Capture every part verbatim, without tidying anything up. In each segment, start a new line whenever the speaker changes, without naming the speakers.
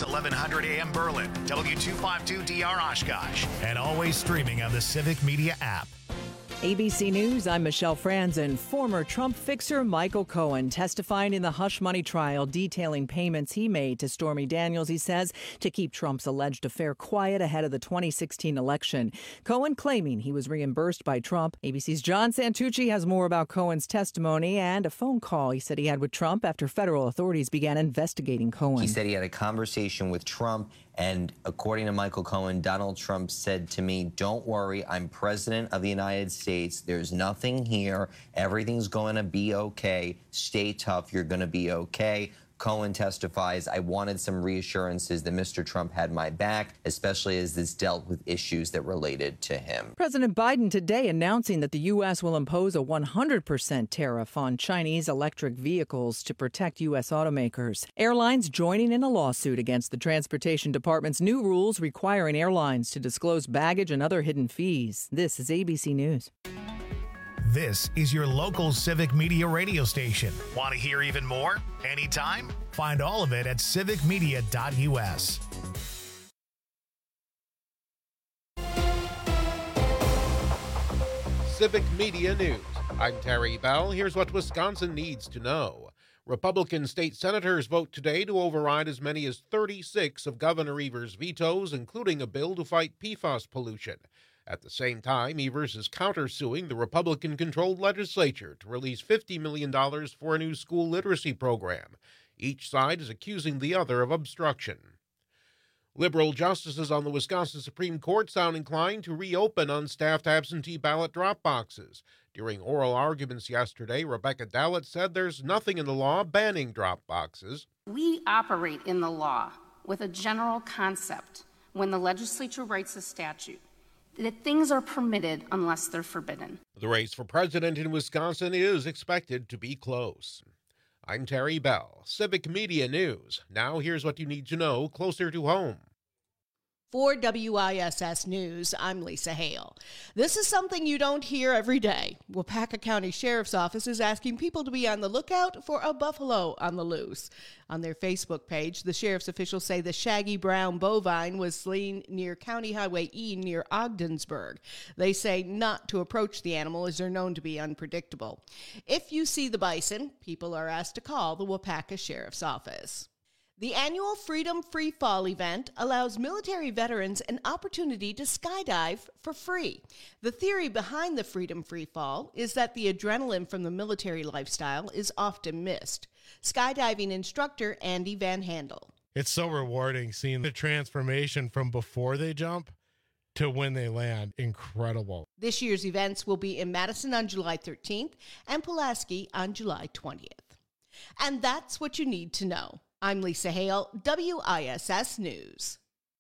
News, eleven hundred A M Berlin, W two fifty-two D R Oshkosh, and always streaming on the Civic Media app.
A B C News, I'm Michelle Franzen. Former Trump fixer Michael Cohen testifying in the hush money trial detailing payments he made to Stormy Daniels, he says, to keep Trump's alleged affair quiet ahead of the twenty sixteen election. Cohen claiming he was reimbursed by Trump. A B C's John Santucci has more about Cohen's testimony and a phone call he said he had with Trump after federal authorities began investigating Cohen.
He said he had a conversation with Trump, and according to Michael Cohen, Donald Trump said to me, "Don't worry, I'm president of the United States. There's nothing here. Everything's going to be okay. Stay tough. You're going to be okay." Cohen testifies, "I wanted some reassurances that Mister Trump had my back, especially as this dealt with issues that related to him."
President Biden today announcing that the U S will impose a one hundred percent tariff on Chinese electric vehicles to protect U S automakers. Airlines joining in a lawsuit against the Transportation Department's new rules requiring airlines to disclose baggage and other hidden fees. This is A B C News.
This is your local Civic Media radio station. Want to hear even more? Anytime? Find all of it at civic media dot U S.
Civic Media News. I'm Terry Bell. Here's what Wisconsin needs to know. Republican state senators vote today to override as many as thirty-six of Governor Evers' vetoes, including a bill to fight P FAS pollution. At the same time, Evers is countersuing the Republican-controlled legislature to release fifty million dollars for a new school literacy program. Each side is accusing the other of obstruction. Liberal justices on the Wisconsin Supreme Court sound inclined to reopen unstaffed absentee ballot drop boxes. During oral arguments yesterday, Rebecca Dallett said there's nothing in the law banning drop boxes.
We operate in the law with a general concept when the legislature writes a statute, that things are permitted unless they're forbidden.
The race for president in Wisconsin is expected to be close. I'm Terry Bell, Civic Media News. Now here's what you need to know closer to home.
For W I S S News, I'm Lisa Hale. This is something you don't hear every day. Waupaca County Sheriff's Office is asking people to be on the lookout for a buffalo on the loose. On their Facebook page, the sheriff's officials say the shaggy brown bovine was slain near County Highway E near Ogdensburg. They say not to approach the animal as they're known to be unpredictable. If you see the bison, people are asked to call the Waupaca Sheriff's Office. The annual Freedom Free Fall event allows military veterans an opportunity to skydive for free. The theory behind the Freedom Free Fall is that the adrenaline from the military lifestyle is often missed. Skydiving instructor Andy Van Handel.
It's so rewarding seeing the transformation from before they jump to when they land. Incredible.
This year's events will be in Madison on July thirteenth and Pulaski on July twentieth. And that's what you need to know. I'm Lisa Hale, W I S S News.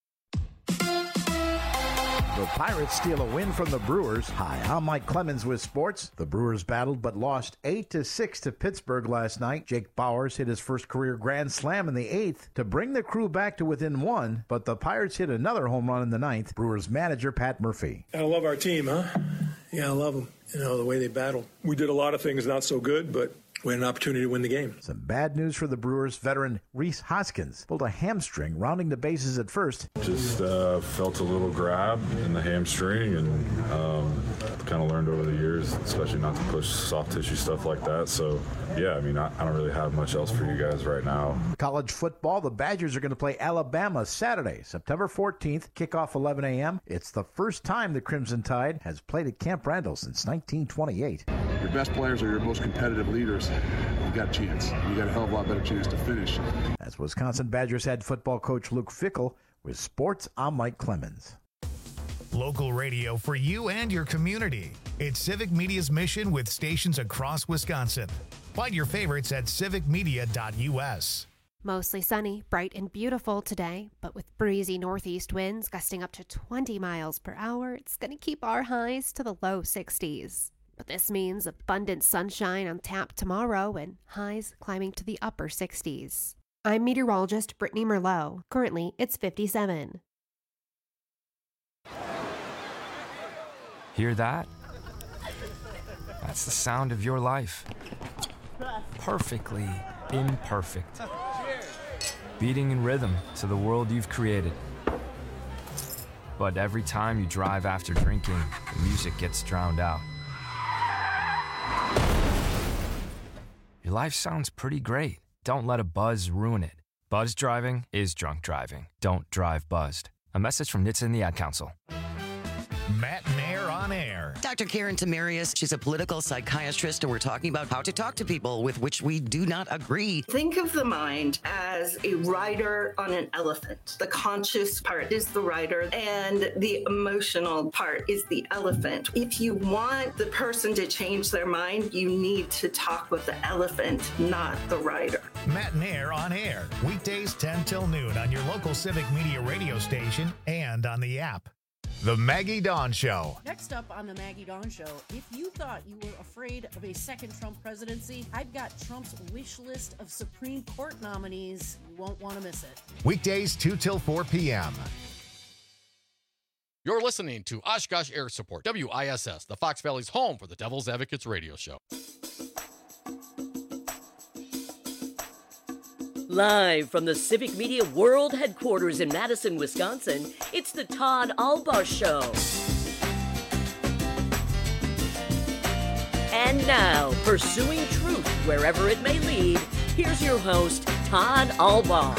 The Pirates steal a win from the Brewers. Hi, I'm Mike Clemens with sports. The Brewers battled but lost eight to six to Pittsburgh last night. Jake Bauers hit his first career grand slam in the eighth to bring the crew back to within one, but the Pirates hit another home run in the ninth. Brewers manager Pat Murphy.
I love our team, huh? Yeah, I love them. You know, the way they battle. We did a lot of things not so good, but we had an opportunity to win the game.
Some bad news for the Brewers. Veteran Rhys Hoskins pulled a hamstring rounding the bases at first.
Just uh, felt a little grab in the hamstring and um, kind of learned over the years, especially not to push soft tissue stuff like that. So, yeah, I mean, I, I don't really have much else for you guys right now.
College football, the Badgers are going to play Alabama Saturday, September fourteenth, kickoff eleven a.m. It's the first time the Crimson Tide has played at Camp Randall since nineteen twenty-eight.
Your best players are your most competitive leaders. You got a chance. You got a hell of a lot better chance to finish.
That's Wisconsin Badgers head football coach Luke Fickell. With sports, I'm Mike Clemens.
Local radio for you and your community. It's Civic Media's mission with stations across Wisconsin. Find your favorites at civic media dot U S.
Mostly sunny, bright and beautiful today, but with breezy northeast winds gusting up to twenty miles per hour, it's going to keep our highs to the low sixties. But this means abundant sunshine on tap tomorrow and highs climbing to the upper sixties. I'm meteorologist Brittany Merlot. Currently, it's fifty-seven.
Hear that? That's the sound of your life. Perfectly imperfect. beating in rhythm to the world you've created. But every time you drive after drinking, the music gets drowned out. Your life sounds pretty great. Don't let a buzz ruin it. Buzz driving is drunk driving. Don't drive buzzed. A message from N H T S A and the Ad Council.
Matt Nair on air.
Doctor Karen Tamarius, she's a political psychiatrist, and we're talking about how to talk to people with which we do not agree.
Think of the mind as a rider on an elephant. The conscious part is the rider, and the emotional part is the elephant. If you want the person to change their mind, you need to talk with the elephant, not the rider.
Matt Nair on air. Weekdays ten till noon on your local Civic Media radio station and on the app. The Maggie Dawn Show.
Next up on the Maggie Dawn Show, if you thought you were afraid of a second Trump presidency, I've got Trump's wish list of Supreme Court nominees. You won't want to miss it.
Weekdays two till four p.m.
You're listening to Oshkosh Air Support, W I S S, the Fox Valley's home for the Devil's Advocates radio show.
Live from the Civic Media World Headquarters in Madison, Wisconsin, it's the Todd Albaugh Show. And now, pursuing truth wherever it may lead, here's your host, Todd Albaugh.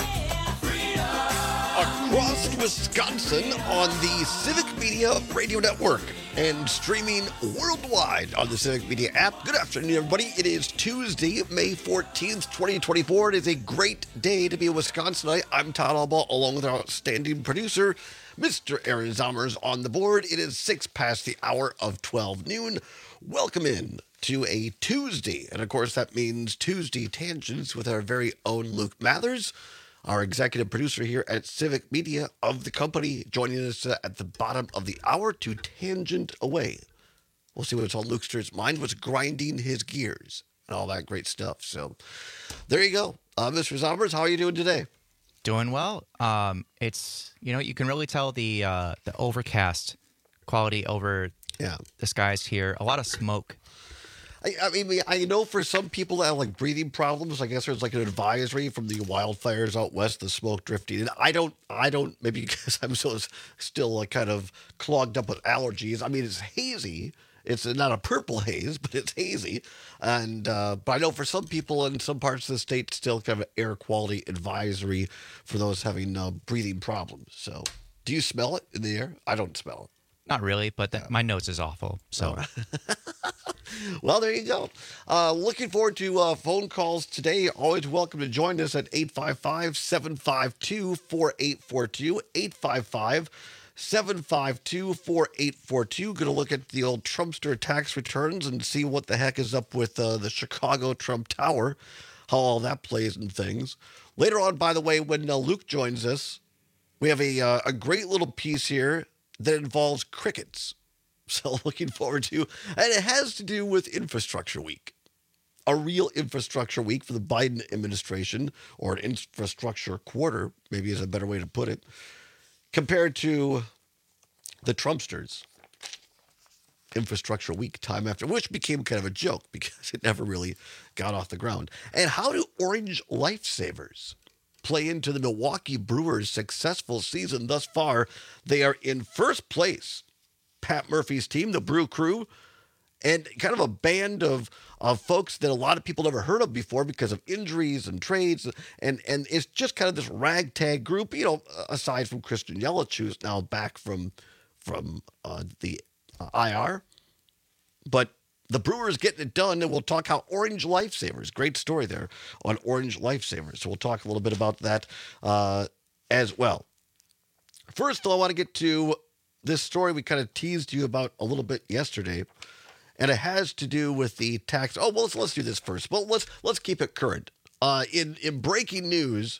Across Wisconsin on the Civic Media Radio Network and streaming worldwide on the Civic Media app. Good afternoon, everybody. It is Tuesday, May fourteenth, twenty twenty-four. It is a great day to be a Wisconsinite. I'm Todd Albaugh, along with our outstanding producer, Mister Aaron Zommers, on the board. It is six past the hour of twelve noon. Welcome in to a Tuesday. And, of course, that means Tuesday Tangents with our very own Luke Mathers, our executive producer here at Civic Media of the company, joining us uh, at the bottom of the hour to tangent away. We'll see what's on Lukester's mind, what's grinding his gears, and all that great stuff. So there you go. Uh, Mister Zommers, how are you doing today?
Doing well. Um, it's, you know, you can really tell the uh, the overcast quality over
yeah.
the skies here. A lot of smoke.
I, I mean, I know for some people that have like breathing problems, I guess there's like an advisory from the wildfires out west, the smoke drifting. And I don't, I don't, maybe because I'm still, still like kind of clogged up with allergies. I mean, it's hazy. It's not a purple haze, but it's hazy. And, uh, but I know for some people in some parts of the state, still kind of an air quality advisory for those having uh, breathing problems. So do you smell it in the air? I don't smell it.
Not really, but that, my nose is awful. So,
well, there you go. Uh, looking forward to uh, phone calls today. Always welcome to join us at eight five five, seven five two, four eight four two, eight five five, seven five two, four eight four two. Going to look at the old Trumpster tax returns and see what the heck is up with uh, the Chicago Trump Tower, how all that plays and things. Later on, by the way, when uh, Luke joins us, we have a uh, a great little piece here that involves crickets. So looking forward to, and it has to do with Infrastructure Week. A real infrastructure week for the Biden administration, or an infrastructure quarter, maybe is a better way to put it, compared to the Trumpsters. Infrastructure Week time after, which became kind of a joke because it never really got off the ground. And how do orange lifesavers play into the Milwaukee Brewers' successful season thus far? They are in first place. Pat Murphy's team, the Brew Crew, and kind of a band of, of folks that a lot of people never heard of before because of injuries and trades. And, and it's just kind of this ragtag group, you know, aside from Christian Yelich, who's now back from, from uh, the uh, I R. But the Brewers getting it done, and we'll talk how Orange Lifesavers, great story there on Orange Lifesavers. So we'll talk a little bit about that uh, as well. First, though, I want to get to this story we kind of teased you about a little bit yesterday, and it has to do with the tax. Oh, well, let's, let's do this first. Well, let's let's keep it current. Uh, in, in breaking news,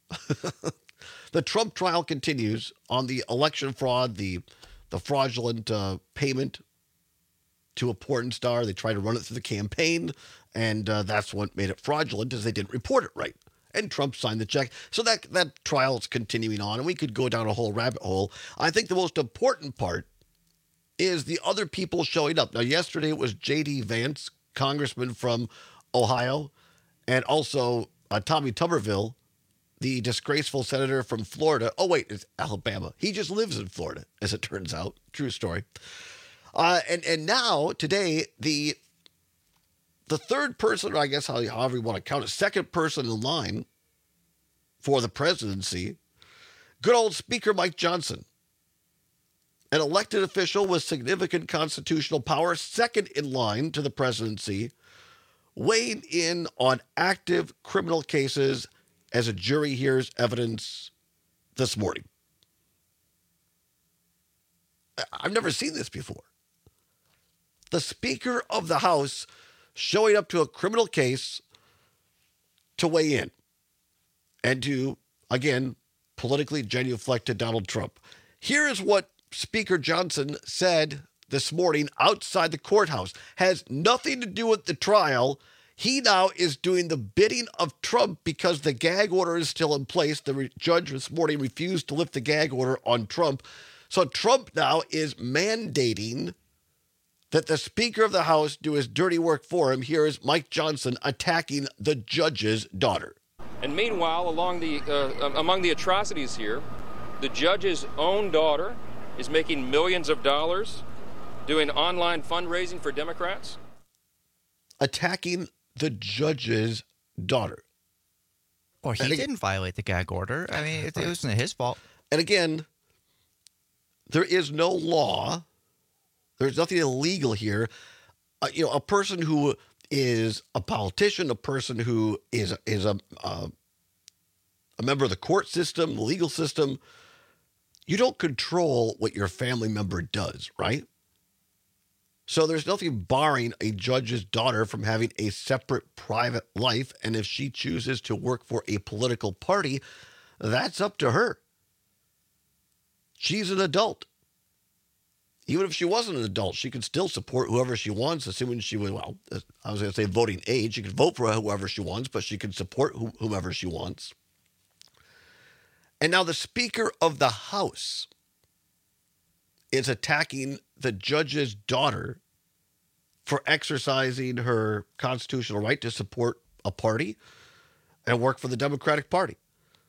the Trump trial continues on the election fraud, the, the fraudulent uh, payment to a porn star. They tried to run it through the campaign, and uh, that's what made it fraudulent, is they didn't report it right. And Trump signed the check. So that, that trial is continuing on, and we could go down a whole rabbit hole. I think the most important part is the other people showing up. Now, yesterday it was J D Vance, congressman from Ohio, and also uh, Tommy Tuberville, the disgraceful senator from Florida. Oh, wait, it's Alabama. He just lives in Florida, as it turns out. True story. Uh, and, and now, today, the the third person, or I guess how, however you want to count it, second person in line for the presidency, good old Speaker Mike Johnson, an elected official with significant constitutional power, second in line to the presidency, weighed in on active criminal cases as a jury hears evidence this morning. I've never seen this before. The Speaker of the House showing up to a criminal case to weigh in and to, again, politically genuflect to Donald Trump. Here is what Speaker Johnson said this morning outside the courthouse. Has nothing to do with the trial. He now is doing the bidding of Trump because the gag order is still in place. The re- judge this morning refused to lift the gag order on Trump. So Trump now is mandating that the Speaker of the House do his dirty work for him. Here is Mike Johnson attacking the judge's daughter.
And meanwhile, along the uh, among the atrocities here, the judge's own daughter is making millions of dollars doing online fundraising for Democrats.
Attacking the judge's daughter.
Or he
again,
didn't violate the gag order. I mean, it, it wasn't his fault.
And again, there is no law. There's nothing illegal here. Uh, you know, a person who is a politician, a person who is is a uh, a member of the court system, the legal system, you don't control what your family member does, right? So there's nothing barring a judge's daughter from having a separate private life. And if she chooses to work for a political party, that's up to her. She's an adult. Even if she wasn't an adult, she could still support whoever she wants, assuming she was, well, I was going to say voting age. She could vote for whoever she wants, but she could support wh- whomever she wants. And now the Speaker of the House is attacking the judge's daughter for exercising her constitutional right to support a party and work for the Democratic Party.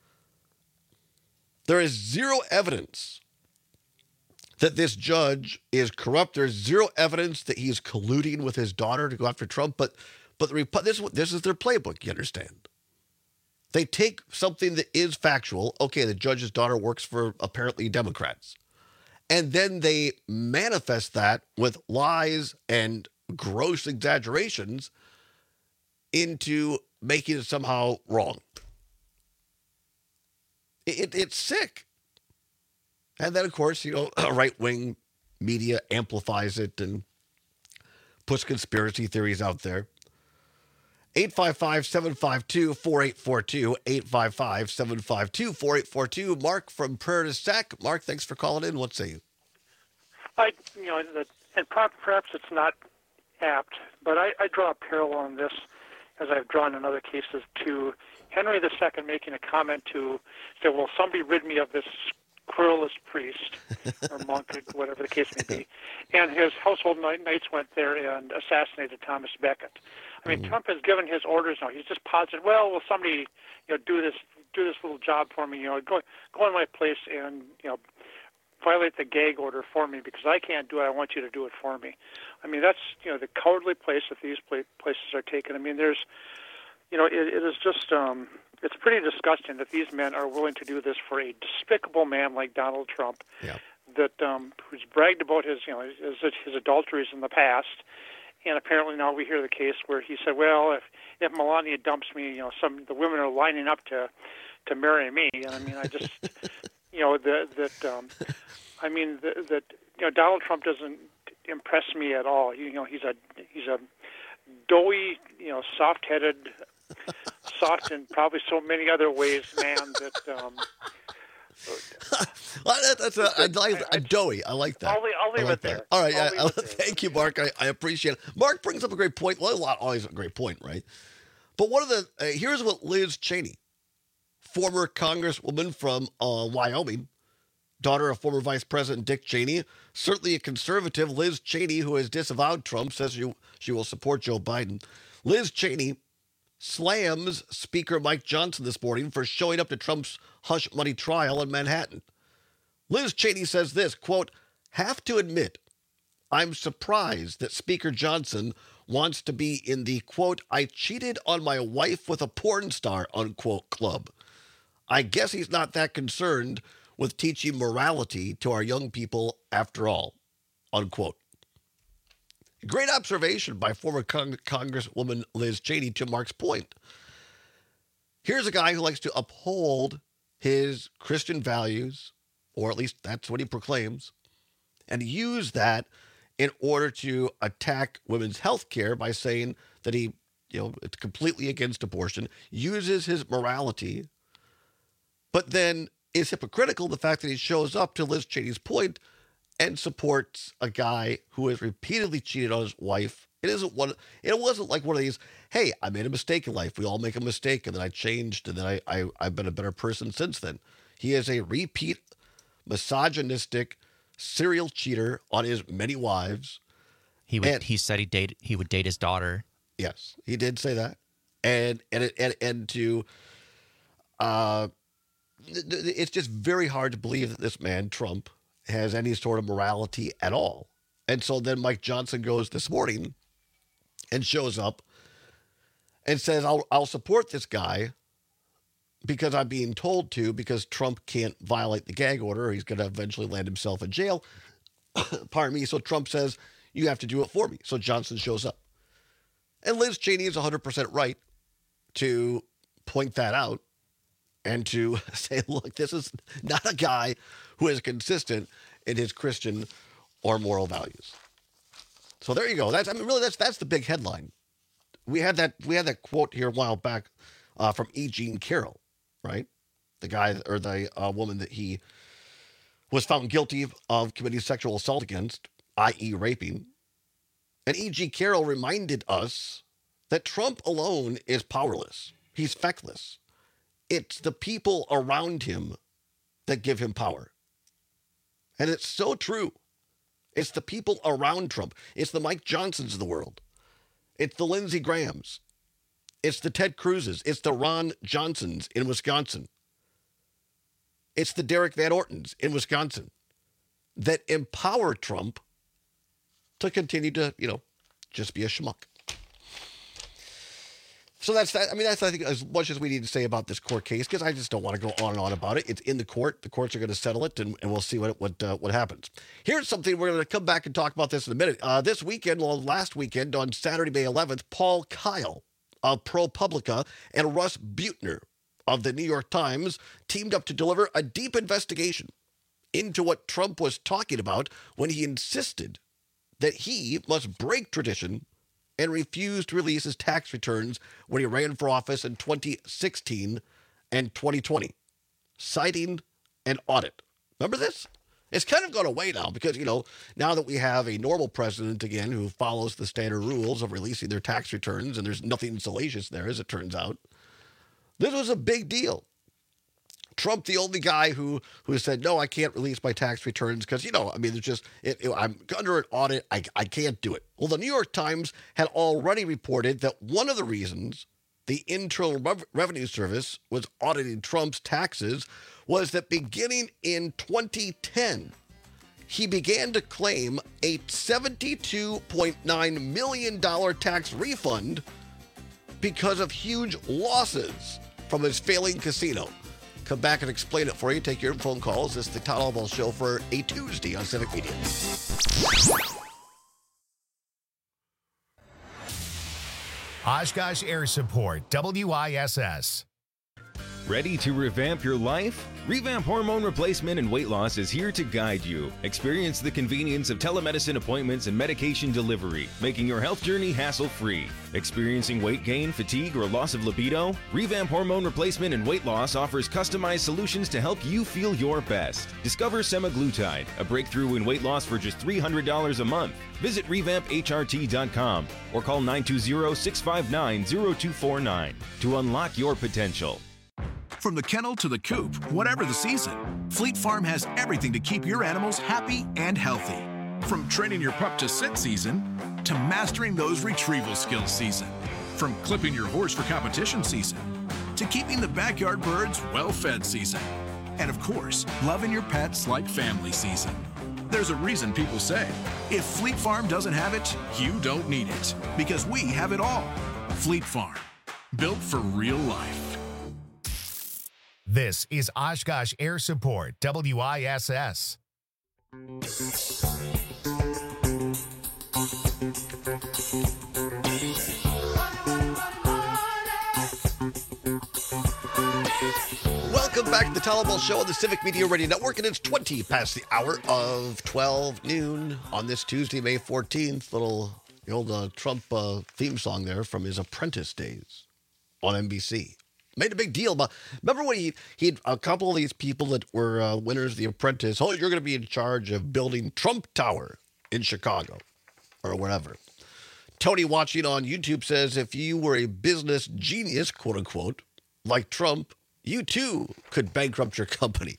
There is zero evidence that this judge is corrupt. There's zero evidence that he's colluding with his daughter to go after Trump. But but the, this, this is their playbook, you understand. They take something that is factual. Okay, the judge's daughter works for apparently Democrats. And then they manifest that with lies and gross exaggerations into making it somehow wrong. It, it, it's sick. And then, of course, you know, right-wing media amplifies it and puts conspiracy theories out there. eight five five, seven five two, four eight four two, eight five five, seven five two, four eight four two. Mark from Prairie du Sac. Mark, thanks for calling in. What say you?
I, you know, the, and perhaps it's not apt, but I, I draw a parallel on this, as I've drawn in other cases, to Henry the Second making a comment to say, well, somebody rid me of this querulous priest or monk, whatever the case may be. And his household knights went there and assassinated Thomas Becket. I mean, mm. Trump has given his orders now. He's just posited, well, will somebody, you know, do this do this little job for me, you know, go go in my place and, you know, violate the gag order for me because I can't do it. I want you to do it for me. I mean, that's, you know, the cowardly place that these places are taken. I mean, there's, you know, it, it is just, um, it's pretty disgusting that these men are willing to do this for a despicable man like Donald Trump,
yeah.
that um, who's bragged about his, you know, his, his adulteries in the past, and apparently now we hear the case where he said, well, if if Melania dumps me, you know, some the women are lining up to to marry me, and I mean, I just, you know, that that um, I mean that, that you know, Donald Trump doesn't impress me at all. You know, he's a he's a doughy, you know, soft-headed, soft in probably so many other ways, man. That um,
well, that, that's a, I like a doughy. I like that.
I'll, I'll leave
like
it there.
That. All right,
I'll
yeah, thank you, Mark. I, I appreciate it. Mark brings up a great point. Well, a lot, always a great point, right? But one of the uh, here's what Liz Cheney, former Congresswoman from uh, Wyoming, daughter of former Vice President Dick Cheney, certainly a conservative. Liz Cheney, who has disavowed Trump, says she, she will support Joe Biden. Liz Cheney slams Speaker Mike Johnson this morning for showing up to Trump's hush money trial in Manhattan. Liz Cheney says this, quote, "Have to admit, I'm surprised that Speaker Johnson wants to be in the, quote, I cheated on my wife with a porn star, unquote, club. I guess he's not that concerned with teaching morality to our young people after all, unquote." Great observation by former Cong- Congresswoman Liz Cheney to Mark's point. Here's a guy who likes to uphold his Christian values, or at least that's what he proclaims, and use that in order to attack women's health care by saying that he, you know, it's completely against abortion, uses his morality, but then is hypocritical the fact that he shows up, to Liz Cheney's point, and supports a guy who has repeatedly cheated on his wife. It isn't one. It wasn't like one of these, hey, I made a mistake in life. We all make a mistake, and then I changed, and then I, I, I've been a better person since then. He is a repeat misogynistic serial cheater on his many wives.
He would.
And,
he said he date. He would date his daughter.
Yes, he did say that, and and and and to, uh, it's just very hard to believe that this man Trump has any sort of morality at all. And so then Mike Johnson goes this morning and shows up and says, I'll, I'll support this guy because I'm being told to, because Trump can't violate the gag order, or he's going to eventually land himself in jail. Pardon me. So Trump says, you have to do it for me. So Johnson shows up. And Liz Cheney is one hundred percent right to point that out and to say, look, this is not a guy who is consistent in his Christian or moral values. So there you go. That's, I mean, really, that's that's the big headline. We had that we had that quote here a while back uh, from E. Jean Carroll, right? The guy or the uh, woman that he was found guilty of committing sexual assault against, that is raping. And E G. Carroll reminded us that Trump alone is powerless. He's feckless. It's the people around him that give him power. And it's so true. It's the people around Trump. It's the Mike Johnsons of the world. It's the Lindsey Grahams. It's the Ted Cruzes. It's the Ron Johnsons in Wisconsin. It's the Derek Van Ortens in Wisconsin that empower Trump to continue to, you know, just be a schmuck. So that's that. I mean, that's, I think, as much as we need to say about this court case, because I just don't want to go on and on about it. It's in the court. The courts are going to settle it, and, and we'll see what what uh, what happens. Here's something we're going to come back and talk about this in a minute. Uh, this weekend, well, last weekend, on Saturday, May eleventh, Paul Kyle of ProPublica and Russ Buettner of the New York Times teamed up to deliver a deep investigation into what Trump was talking about when he insisted that he must break tradition and refused to release his tax returns when he ran for office in twenty sixteen and twenty twenty, citing an audit. Remember this? It's kind of gone away now because, you know, now that we have a normal president again who follows the standard rules of releasing their tax returns, and there's nothing salacious there, as it turns out, this was a big deal. Trump, the only guy who who said, no, I can't release my tax returns because, you know, I mean, it's just, it, it, I'm under an audit. I, I can't do it. Well, the New York Times had already reported that one of the reasons the Internal Rev- Revenue Service was auditing Trump's taxes was that beginning in twenty ten, he began to claim a seventy-two point nine million dollars tax refund because of huge losses from his failing casino. Come back and explain it for you. Take your phone calls. This is the Todd Albaugh Show for a Tuesday on Civic Media.
Oshkosh Air Support, W I S S.
Ready to revamp your life? Revamp Hormone Replacement and Weight Loss is here to guide you. Experience the convenience of telemedicine appointments and medication delivery, making your health journey hassle-free. Experiencing weight gain, fatigue, or loss of libido? Revamp Hormone Replacement and Weight Loss offers customized solutions to help you feel your best. Discover semaglutide, a breakthrough in weight loss for just three hundred dollars a month. Visit revamp H R T dot com or call nine two zero, six five nine, zero two four nine to unlock your potential.
From the kennel to the coop, whatever the season, Fleet Farm has everything to keep your animals happy and healthy. From training your pup to sit season to mastering those retrieval skills season, From clipping your horse for competition season to keeping the backyard birds well-fed season. And of course, loving your pets like family season. There's a reason people say, if Fleet Farm doesn't have it, you don't need it. Because we have it all. Fleet Farm, built for real life.
This is Oshkosh Air Support, W I S S.
Welcome back to the Tyler Ball Show on the Civic Media Radio Network, and it's twenty past the hour of twelve noon on this Tuesday, May fourteenth. Little the old uh, Trump uh, theme song there from his Apprentice days on N B C. Made a big deal about. Remember when he he had a couple of these people that were uh, winners of the Apprentice. Oh, you're going to be in charge of building Trump Tower in Chicago or whatever. Tony watching on YouTube says, if you were a business genius, quote unquote, like Trump, you too could bankrupt your company.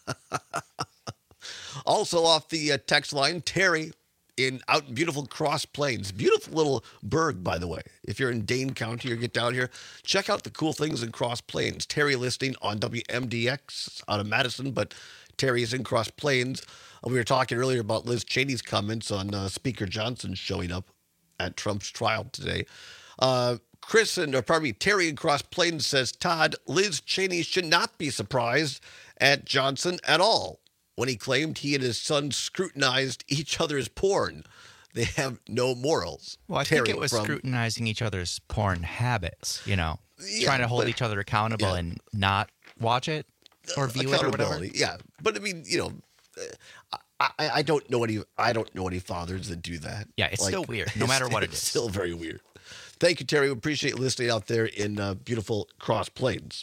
Also off the uh, text line, Terry in out in beautiful Cross Plains. Beautiful little burg, by the way. If you're in Dane County or get down here, check out the cool things in Cross Plains. Terry listening on W M D X out of Madison, but Terry is in Cross Plains. Uh, we were talking earlier about Liz Cheney's comments on uh, Speaker Johnson showing up at Trump's trial today. Uh, Chris and, or pardon me, Terry in Cross Plains says, Todd, Liz Cheney should not be surprised at Johnson at all when he claimed he and his son scrutinized each other's porn. They have no morals.
Well, I
Terry
think it was
from,
scrutinizing each other's porn habits, you know,
Yeah,
trying to hold
but-
each other accountable
yeah.
and not watch it or view it or whatever.
accountability. Yeah, but I mean, you know, I, I, I don't know any I don't know any fathers that do that.
Yeah, it's still weird, no matter what it
it's
is.
Still very weird. Thank you, Terry. We appreciate you listening out there in uh, beautiful Cross Plains.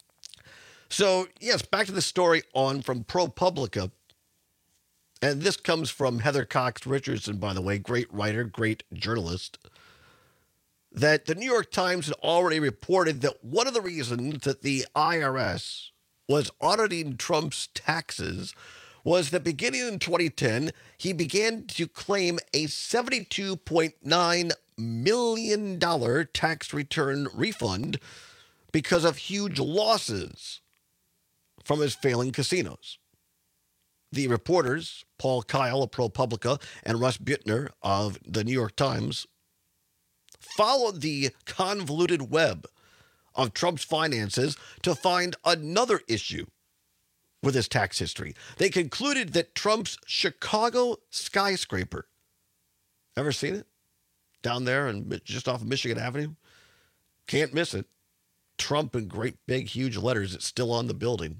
So, yes, back to the story on from ProPublica. And this comes from Heather Cox Richardson, by the way, great writer, great journalist, that the New York Times had already reported that one of the reasons that the I R S was auditing Trump's taxes was that beginning in twenty ten, he began to claim a seventy-two point nine million dollars tax return refund because of huge losses from his failing casinos. The reporters, Paul Kyle of ProPublica and Russ Buettner of the New York Times, followed the convoluted web of Trump's finances to find another issue with his tax history. They concluded that Trump's Chicago skyscraper, ever seen it? Down there and just off of Michigan Avenue? Can't miss it. Trump in great big huge letters, it's still on the building.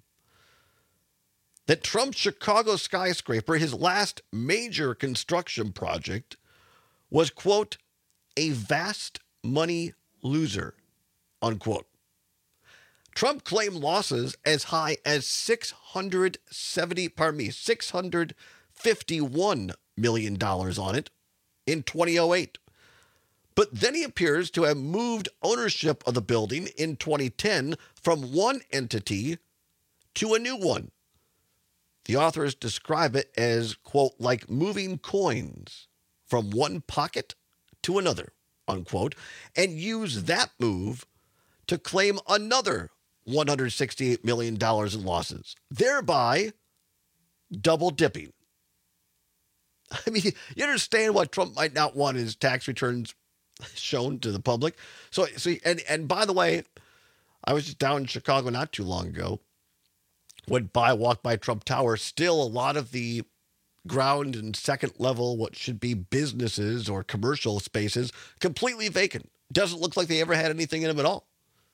That Trump's Chicago skyscraper, his last major construction project, was, quote, a vast money loser, unquote. Trump claimed losses as high as six hundred seventy, pardon me, six hundred fifty-one million dollars on it in twenty oh eight. But then he appears to have moved ownership of the building in twenty ten from one entity to a new one. The authors describe it as, quote, like moving coins from one pocket to another, unquote, and use that move to claim another one hundred sixty-eight million dollars in losses, thereby double dipping. I mean, you understand why Trump might not want his tax returns shown to the public. So, so and, and by the way, I was just down in Chicago not too long ago. Went by, walked by Trump Tower. Still a lot of the ground and second level, what should be businesses or commercial spaces, completely vacant. Doesn't look like they ever had anything in them at all.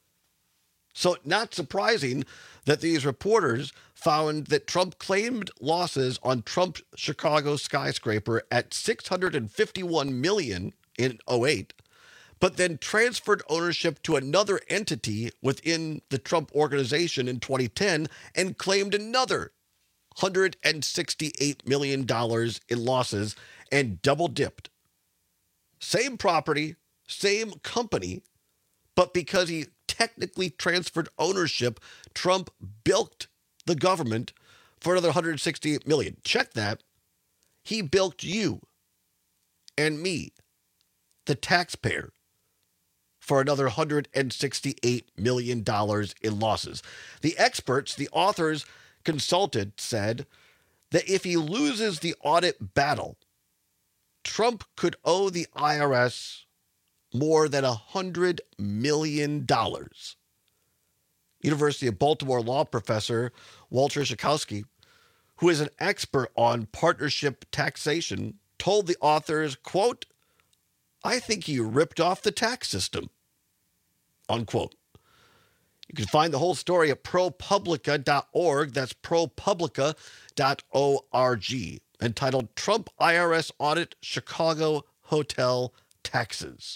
So not surprising that these reporters found that Trump claimed losses on Trump's Chicago skyscraper at six hundred fifty-one million dollars in oh eight, but then transferred ownership to another entity within the Trump organization in twenty ten and claimed another one hundred sixty-eight million dollars in losses and double dipped. Same property, same company, but because he technically transferred ownership, Trump bilked the government for another one hundred sixty-eight million dollars. Check that. He bilked you and me, the taxpayer, for another one hundred sixty-eight million dollars in losses. The experts, the authors consulted, said that if he loses the audit battle, Trump could owe the I R S more than one hundred million dollars. University of Baltimore law professor Walter Schakowsky, who is an expert on partnership taxation, told the authors, quote, "I think he ripped off the tax system," unquote. You can find the whole story at ProPublica dot org. That's ProPublica dot org, entitled Trump I R S Audit Chicago Hotel Taxes.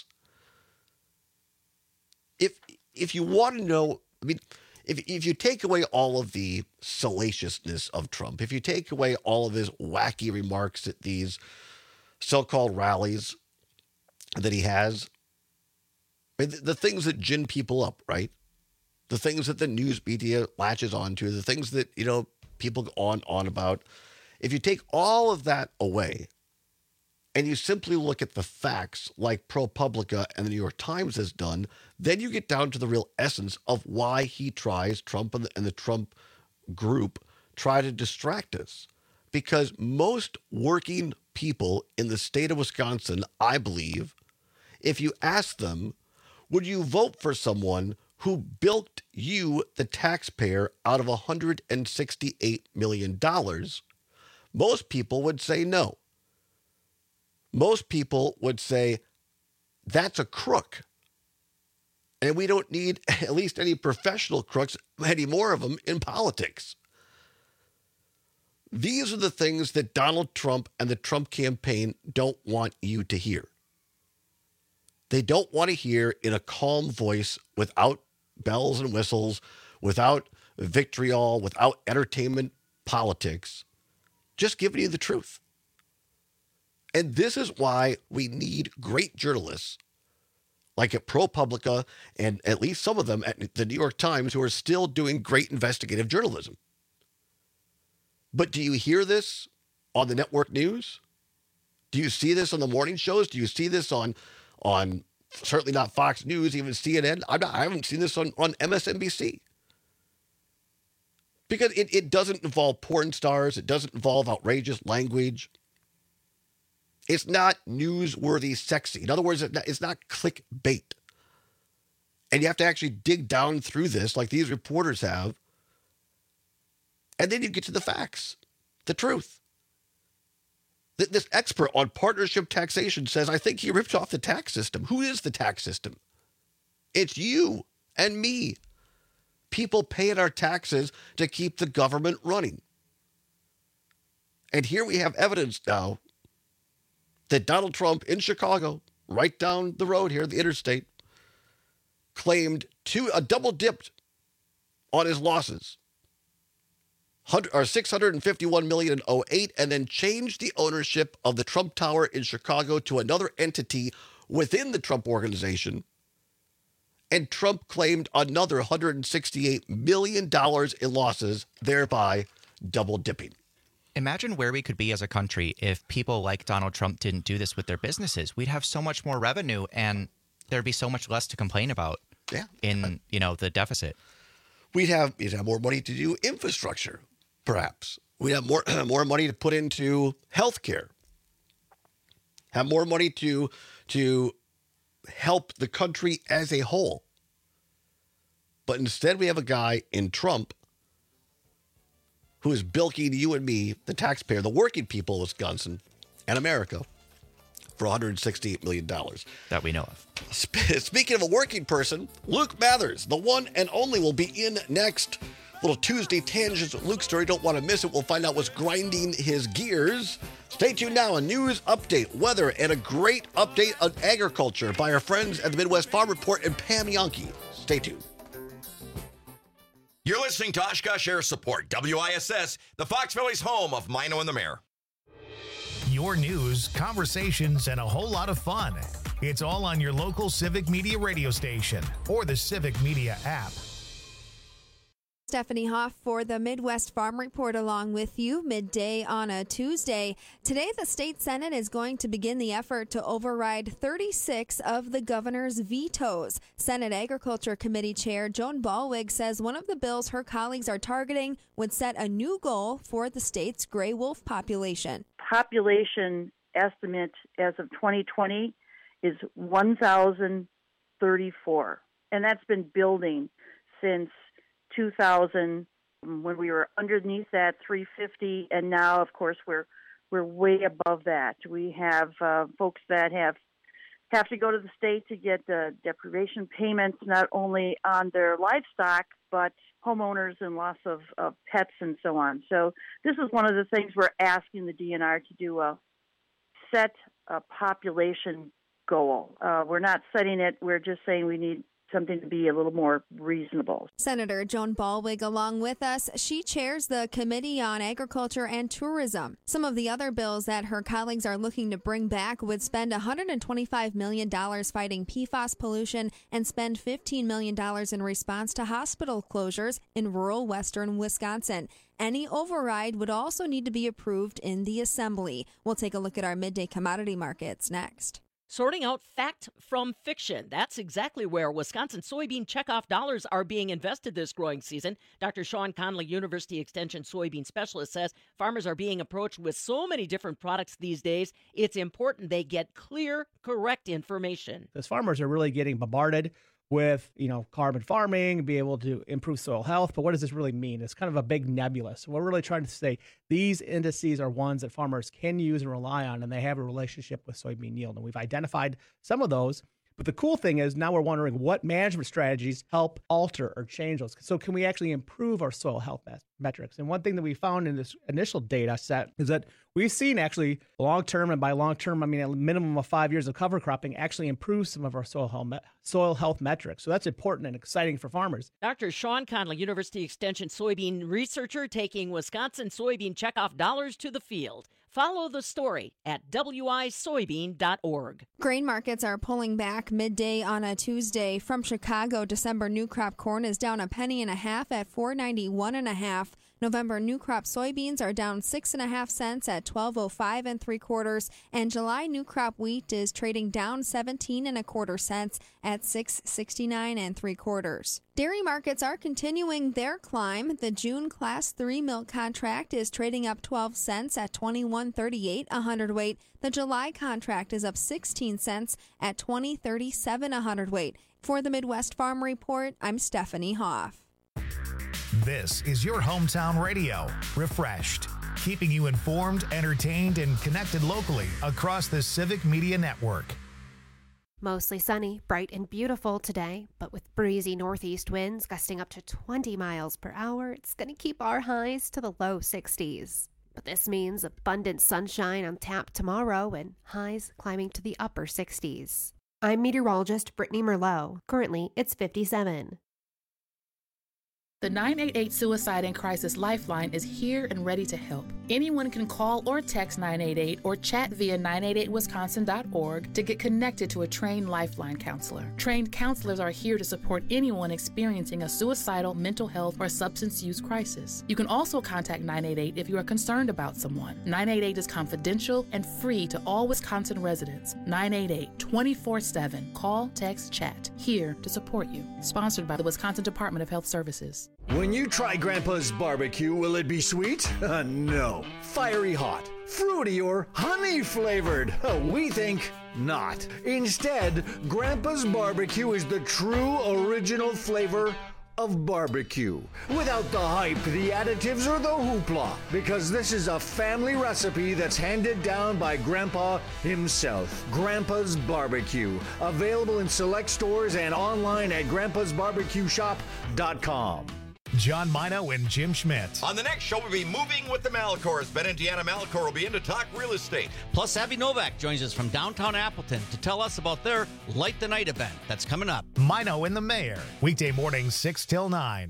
If if you want to know, I mean, if if you take away all of the salaciousness of Trump, if you take away all of his wacky remarks at these so-called rallies that he has, I mean, the, the things that gin people up, right? The things that the news media latches onto, the things that, you know, people go on on about. If you take all of that away and you simply look at the facts like ProPublica and the New York Times has done, then you get down to the real essence of why he tries, Trump and the, and the Trump group try to distract us. Because most working people in the state of Wisconsin, I believe, if you ask them, would you vote for someone who bilked you, the taxpayer, out of one hundred sixty-eight million dollars, most people would say no. Most people would say, that's a crook. And we don't need at least any professional crooks, any more of them in politics. These are the things that Donald Trump and the Trump campaign don't want you to hear. They don't want to hear in a calm voice, without bells and whistles, without vitriol, without entertainment politics, just giving you the truth. And this is why we need great journalists like at ProPublica and at least some of them at the New York Times who are still doing great investigative journalism. But do you hear this on the network news? Do you see this on the morning shows? Do you see this on, on certainly not Fox News, even C N N? I'm not, I haven't seen this on, on M S N B C. Because it, it doesn't involve porn stars. It doesn't involve outrageous language. It's not newsworthy sexy. In other words, it's not clickbait. And you have to actually dig down through this like these reporters have. And then you get to the facts, the truth. This expert on partnership taxation says, I think he ripped off the tax system. Who is the tax system? It's you and me. People paying our taxes to keep the government running. And here we have evidence now that Donald Trump in Chicago, right down the road here, the interstate, claimed two, a double dipped on his losses. Or six hundred fifty-one million dollars in oh eight, and then changed the ownership of the Trump Tower in Chicago to another entity within the Trump organization. And Trump claimed another one hundred sixty-eight million dollars in losses, thereby double dipping.
Imagine where we could be as a country if people like Donald Trump didn't do this with their businesses. We'd have so much more revenue and there'd be so much less to complain about
yeah.
in, you know, the deficit.
We'd have, we'd have more money to do infrastructure, perhaps. We'd have more, more money to put into healthcare. Have more money to, to help the country as a whole. But instead we have a guy in Trump who is bilking you and me, the taxpayer, the working people of Wisconsin and America, for one hundred sixty-eight million dollars.
That we know of.
Speaking of a working person, Luke Mathers, the one and only, will be in next. Little Tuesday Tangents with Luke story. Don't want to miss it. We'll find out what's grinding his gears. Stay tuned now. A news update, weather, and a great update on agriculture by our friends at the Midwest Farm Report and Pam Yonke. Stay tuned.
You're listening to Oshkosh Air Support, W I S S, the Fox Valley's home of Mino and the Mayor.
Your news, conversations, and a whole lot of fun. It's all on your local Civic Media radio station or the Civic Media app.
Stephanie Hoff for the Midwest Farm Report along with you midday on a Tuesday. Today, the state Senate is going to begin the effort to override thirty-six of the governor's vetoes. Senate Agriculture Committee Chair Joan Ballweg says one of the bills her colleagues are targeting would set a new goal for the state's gray wolf population.
Population estimate as of twenty twenty is one thousand thirty-four, and that's been building since two thousand, when we were underneath that three fifty, and now, of course, we're we're way above that. We have uh, folks that have have to go to the state to get the deprivation payments, not only on their livestock, but homeowners and loss of, of pets and so on. So this is one of the things we're asking the D N R to do, a set a population goal. Uh, we're not setting it, we're just saying we need something to be a little more reasonable.
Senator Joan Ballweg along with us. She chairs the Committee on Agriculture and Tourism. Some of the other bills that her colleagues are looking to bring back would spend one hundred twenty-five million dollars fighting P FAS pollution and spend fifteen million dollars in response to hospital closures in rural western Wisconsin. Any override would also need to be approved in the Assembly. We'll take a look at our midday commodity markets next.
Sorting out fact from fiction. That's exactly where Wisconsin soybean checkoff dollars are being invested this growing season. Doctor Sean Conley, University Extension soybean specialist, says farmers are being approached with so many different products these days, it's important they get clear, correct information.
Because farmers are really getting bombarded with, you know, carbon farming, be able to improve soil health. But what does this really mean? It's kind of a big nebula. So we're really trying to say these indices are ones that farmers can use and rely on, and they have a relationship with soybean yield. And we've identified some of those. But the cool thing is now we're wondering what management strategies help alter or change those. So can we actually improve our soil health metrics? And one thing that we found in this initial data set is that we've seen actually long-term, and by long-term, I mean a minimum of five years of cover cropping, actually improve some of our soil health, soil health metrics. So that's important and exciting for farmers.
Doctor Sean Conley, University Extension soybean researcher, taking Wisconsin soybean checkoff dollars to the field. Follow the story at w i soybean dot org.
Grain markets are pulling back midday on a Tuesday. From Chicago, December new crop corn is down a penny and a half at four ninety-one and a half. November new crop soybeans are down six and a half cents at twelve oh five and three quarters, and July new crop wheat is trading down seventeen and a quarter cents at six sixty-nine and three quarters. Dairy markets are continuing their climb. The June class three milk contract is trading up twelve cents at twenty-one thirty-eight a hundredweight. The July contract is up sixteen cents at twenty thirty-seven a hundredweight. For the Midwest Farm Report, I'm Stephanie Hoff.
This is your hometown radio, Refreshed, keeping you informed, entertained, and connected locally across the Civic Media Network.
Mostly sunny, bright and beautiful today, but with breezy northeast winds gusting up to twenty miles per hour, it's going to keep our highs to the low sixties. But this means abundant sunshine on tap tomorrow and highs climbing to the upper sixties. I'm meteorologist Brittany Merlot. Currently, it's fifty-seven.
The nine eight eight Suicide and Crisis Lifeline is here and ready to help. Anyone can call or text nine eight eight or chat via nine eight eight wisconsin dot org to get connected to a trained Lifeline counselor. Trained counselors are here to support anyone experiencing a suicidal, mental health, or substance use crisis. You can also contact nine eight eight if you are concerned about someone. nine eight eight is confidential and free to all Wisconsin residents. nine eight eight, twenty-four seven. Call, text, chat. Here to support you. Sponsored by the Wisconsin Department of Health Services.
When you try Grandpa's barbecue, will it be sweet? Uh, no. Fiery hot, fruity, or honey flavored? Uh, we think not. Instead, Grandpa's barbecue is the true original flavor of barbecue. Without the hype, the additives, or the hoopla. Because this is a family recipe that's handed down by Grandpa himself. Grandpa's Barbecue. Available in select stores and online at grandpas barbecue shop dot com.
John Mino and Jim Schmidt.
On the next show, we'll be moving with the Malcors. Ben and Deanna Malcor will be in to talk real estate.
Plus, Abby Novak joins us from downtown Appleton to tell us about their Light the Night event that's coming up.
Mino and the Mayor. Weekday mornings, six till nine.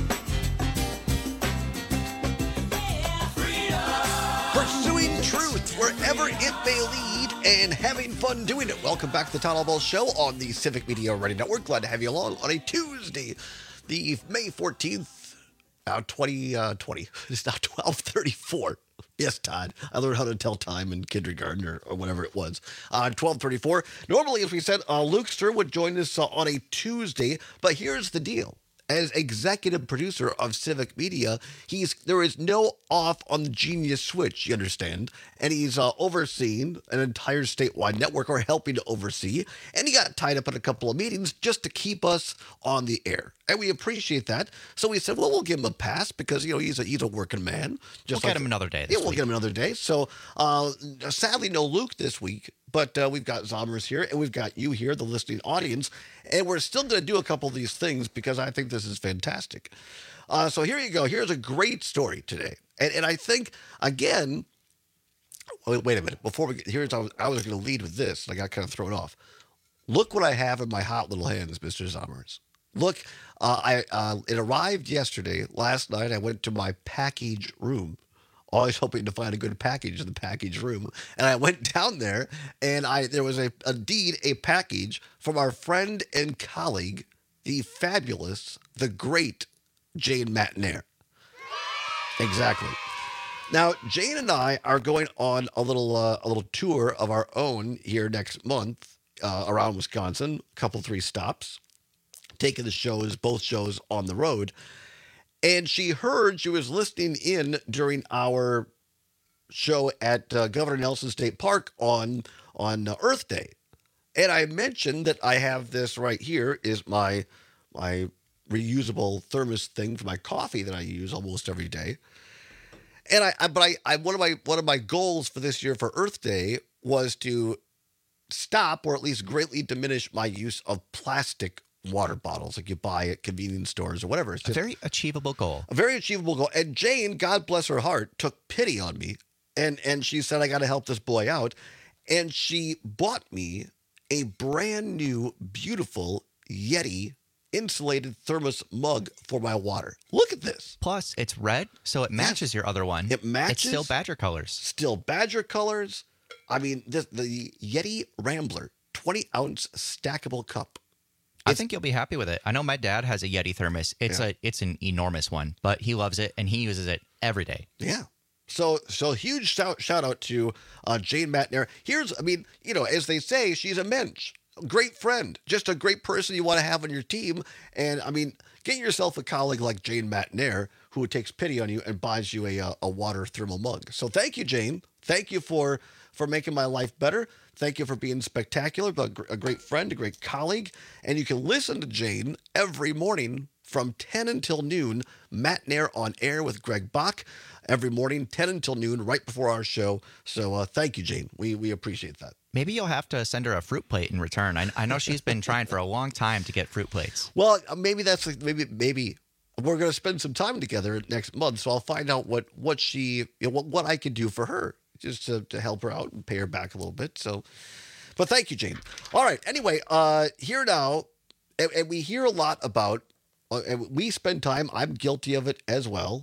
Pursuing truth.
wherever it may lead and having fun doing it. Welcome back to the Town Hall Ball Show on the Civic Media Radio Network. Glad to have you along on a Tuesday, the May fourteenth, now twenty twenty. It's now twelve thirty-four. Yes, Todd. I learned how to tell time in kindergarten or, or whatever it was. Uh, twelve thirty-four. Normally, as we said, uh, Luke Stir would join us uh, on a Tuesday, but here's the deal. As executive producer of Civic Media, he's there is no off on the Genius switch, you understand? And he's uh, overseeing an entire statewide network, or helping to oversee. And he got tied up in a couple of meetings just to keep us on the air. And we appreciate that. So we said, well, we'll give him a pass because, you know, he's a, he's a working man.
Just we'll like, get him another day this
Yeah, we'll
week.
get him another day. So uh, sadly, no Luke this week. But uh, we've got Zommers here, and we've got you here, the listening audience, and we're still going to do a couple of these things because I think this is fantastic. Uh, so here you go. Here's a great story today. And, and I think, again, wait, wait a minute. Before we get, here's, I was, I was going to lead with this, and I got kind of thrown off. Look what I have in my hot little hands, Mister Zommers. Look, uh, I uh, it arrived yesterday. Last night, I went to my package room. Always hoping to find a good package in the package room. And I went down there, and I there was a indeed a package from our friend and colleague, the fabulous, the great Jane Matenaer. Exactly. Now, Jane and I are going on a little uh, a little tour of our own here next month uh, around Wisconsin. A couple, three stops, taking the shows, both shows on the road. And she heard, she was listening in during our show at uh, Governor Nelson State Park on on uh, Earth Day. And I mentioned that I have this right here is my my reusable thermos thing for my coffee that I use almost every day. And I, I but I, I one of my one of my goals for this year for Earth Day was to stop or at least greatly diminish my use of plastic water bottles like you buy at convenience stores or whatever. It's just
a very achievable goal.
A very achievable goal. And Jane, God bless her heart, took pity on me. And, and she said, I got to help this boy out. And she bought me a brand new, beautiful Yeti insulated thermos mug for my water. Look at this.
Plus, it's red, so it matches yes. your other one.
It matches.
It's still Badger colors.
Still Badger colors. I mean, this, the Yeti Rambler twenty ounce stackable cup.
I think you'll be happy with it. I know my dad has a Yeti thermos. It's yeah. a it's an enormous one, but he loves it and he uses it every day.
Yeah. So so huge shout shout out to uh, Jane Matenaer. Here's I mean, you know, as they say, she's a mensch. Great friend. Just a great person you want to have on your team. And I mean, get yourself a colleague like Jane Matenaer who takes pity on you and buys you a a water thermal mug. So thank you, Jane. Thank you for for making my life better. Thank you for being spectacular, but a great friend, a great colleague. And you can listen to Jane every morning from ten until noon, Matenaer on Air with Greg Bach. Every morning, ten until noon, right before our show. So uh, thank you, Jane. We we appreciate that.
Maybe you'll have to send her a fruit plate in return. I, I know she's been trying for a long time to get fruit plates.
Well, maybe that's like, maybe maybe we're going to spend some time together next month. So I'll find out what what she you know, what what I could do for her. Just to, to help her out and pay her back a little bit. So, but thank you, Jane. All right. Anyway, uh, here now, and, and we hear a lot about, uh, and we spend time, I'm guilty of it as well,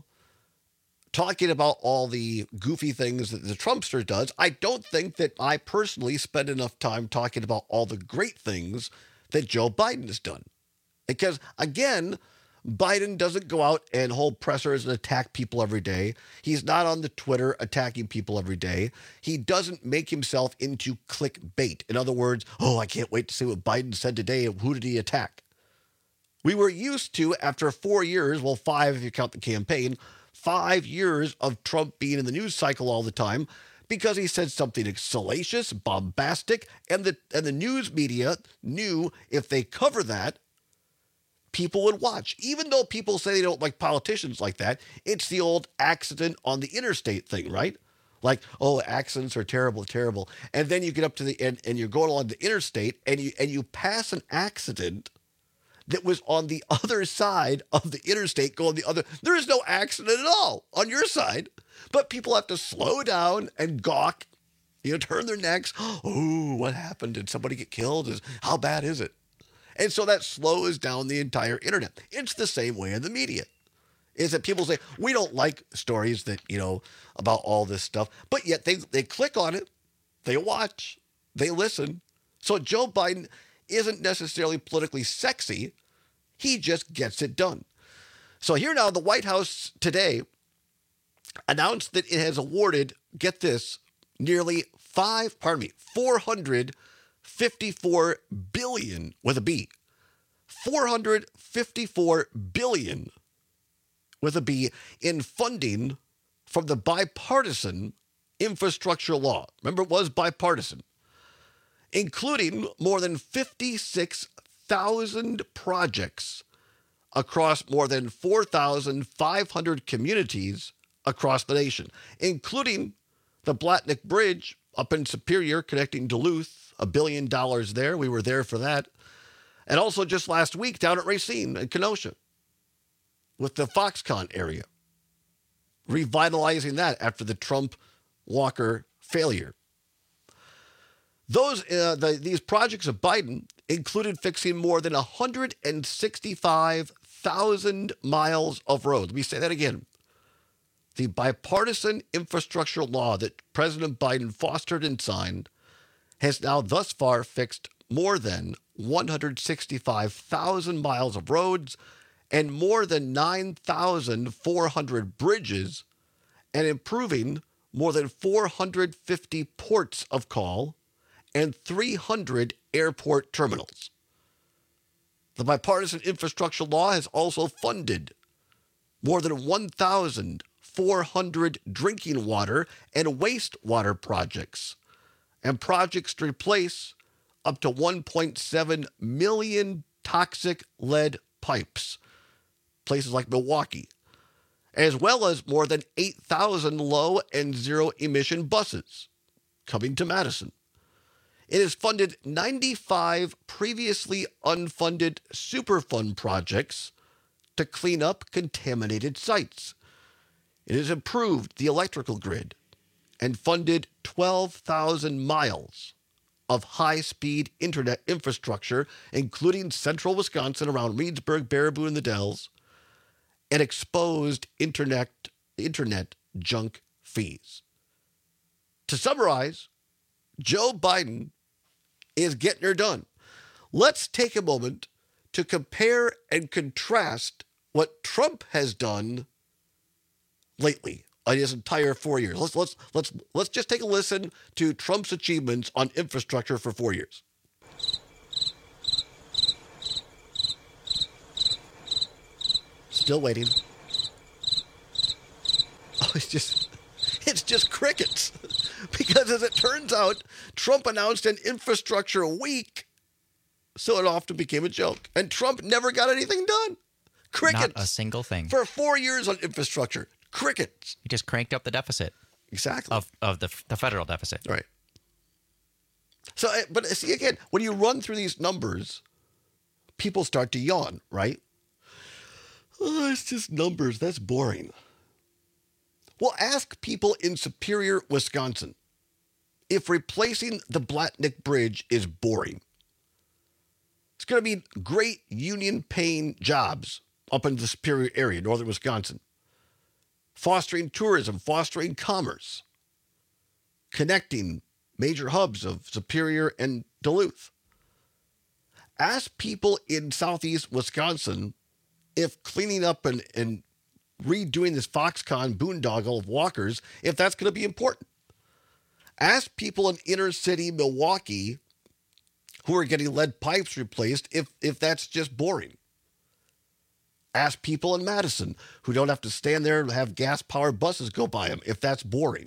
talking about all the goofy things that the Trumpster does. I don't think that I personally spend enough time talking about all the great things that Joe Biden has done. Because, again, Biden doesn't go out and hold pressers and attack people every day. He's not on the Twitter attacking people every day. He doesn't make himself into clickbait. In other words, oh, I can't wait to see what Biden said today. Who did he attack? We were used to, after four years, well, five if you count the campaign, five years of Trump being in the news cycle all the time because he said something salacious, bombastic, and the and the news media knew if they cover that, people would watch. Even though people say they don't like politicians like that, it's the old accident on the interstate thing, right? Like, oh, accidents are terrible, terrible. And then you get up to the end and you're going along the interstate and you and you pass an accident that was on the other side of the interstate going the other. There is no accident at all on your side, but people have to slow down and gawk, you know, turn their necks. Oh, what happened? Did somebody get killed? Is How bad is it? And so that slows down the entire internet. It's the same way in the media. is that people say, we don't like stories that, you know, about all this stuff, but yet they, they click on it, they watch, they listen. So Joe Biden isn't necessarily politically sexy. He just gets it done. So here now, the White House today announced that it has awarded, get this, nearly five, pardon me, four hundred fifty-four billion with a B, four hundred fifty-four billion with a B in funding from the bipartisan infrastructure law. Remember, it was bipartisan, including more than fifty-six thousand projects across more than four thousand five hundred communities across the nation, including the Blatnick Bridge up in Superior connecting Duluth, a billion dollars there. We were there for that. And also just last week down at Racine and Kenosha with the Foxconn area, revitalizing that after the Trump-Walker failure. Those uh, the, these projects of Biden included fixing more than one hundred sixty-five thousand miles of road. Let me say that again. The bipartisan infrastructure law that President Biden fostered and signed has now thus far fixed more than one hundred sixty-five thousand miles of roads and more than nine thousand four hundred bridges, and improving more than four hundred fifty ports of call and three hundred airport terminals. The bipartisan infrastructure law has also funded more than one thousand four hundred drinking water and wastewater projects, and projects to replace up to one point seven million toxic lead pipes, places like Milwaukee, as well as more than eight thousand low and zero emission buses coming to Madison. It has funded ninety-five previously unfunded Superfund projects to clean up contaminated sites. It has improved the electrical grid and funded twelve thousand miles of high-speed internet infrastructure, including central Wisconsin around Reedsburg, Baraboo, and the Dells, and exposed internet, internet junk fees. To summarize, Joe Biden is getting her done. Let's take a moment to compare and contrast what Trump has done lately in his entire four years. Let's let's let's let's just take a listen to Trump's achievements on infrastructure for four years. Still waiting. Oh, it's just it's just crickets. Because as it turns out, Trump announced an infrastructure week, so it often became a joke. And Trump never got anything done. Crickets.
Not a single thing.
For four years on infrastructure. Crickets.
He just cranked up the deficit.
Exactly.
Of of the the federal deficit.
Right. So, but see, again, when you run through these numbers, people start to yawn, right? Oh, it's just numbers. That's boring. Well, ask people in Superior, Wisconsin, if replacing the Blatnick Bridge is boring. It's going to be great union-paying jobs up in the Superior area, northern Wisconsin, fostering tourism, fostering commerce, connecting major hubs of Superior and Duluth. Ask people in southeast Wisconsin if cleaning up and, and redoing this Foxconn boondoggle of walkers, if that's going to be important. Ask people in inner city Milwaukee who are getting lead pipes replaced if, if that's just boring. Ask people in Madison who don't have to stand there and have gas-powered buses go by them if that's boring.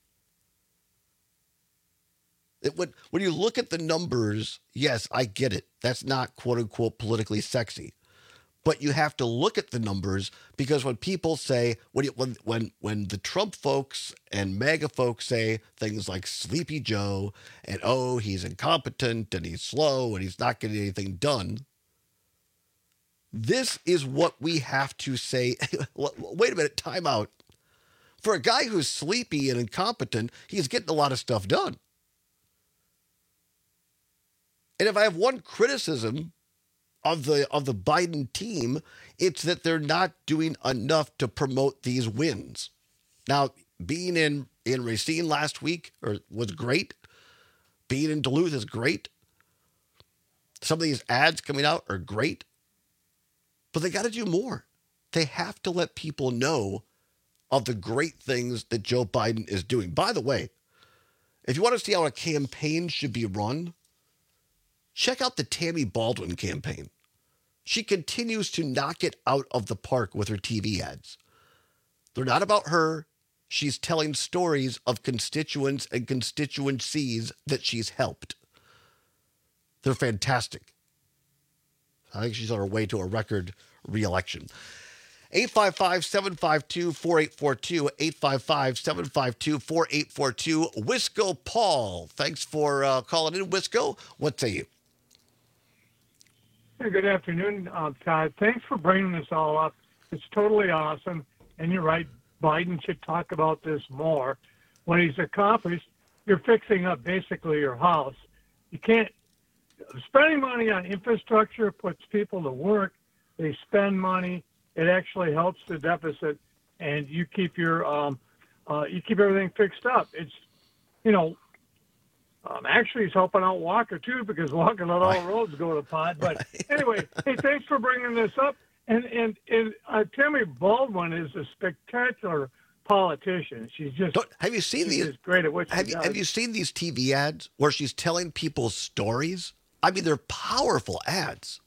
It, when, when you look at the numbers, yes, I get it. That's not quote-unquote politically sexy. But you have to look at the numbers, because when people say, when, you, when when when the Trump folks and MAGA folks say things like Sleepy Joe and, oh, he's incompetent and he's slow and he's not getting anything done, this is what we have to say. Wait a minute, time out. For a guy who's sleepy and incompetent, he's getting a lot of stuff done. And if I have one criticism of the of the Biden team. It's that they're not doing enough to promote these wins. Now, being in, in Racine last week or was great. Being in Duluth is great. Some of these ads coming out are great. But they got to do more. They have to let people know of the great things that Joe Biden is doing. By the way, if you want to see how a campaign should be run, check out the Tammy Baldwin campaign. She continues to knock it out of the park with her T V ads. They're not about her. She's telling stories of constituents and constituencies that she's helped. They're fantastic. I think she's on her way to a record re-election. eight five five, seven five two, four eight four two, eight five five, seven five two, four eight four two. Wisco Paul, thanks for uh, calling in. Wisco, what say you?
Hey, good afternoon, uh, Todd. Thanks for bringing this all up. It's totally awesome. And you're right, Biden should talk about this more. What he's accomplished, you're fixing up basically your house. You can't, spending money on infrastructure puts people to work. They spend money. It actually helps the deficit, and you keep your um, uh, you keep everything fixed up. It's, you know, um, actually he's helping out Walker too, because Walker let all roads go to pot. But anyway, hey, thanks for bringing this up. And and and uh, Tammy Baldwin is a spectacular politician. She's just
Don't, have you seen
she's
these?
just great at what she
have you,
does.
have you seen these T V ads where she's telling people stories? I mean, they're powerful ads.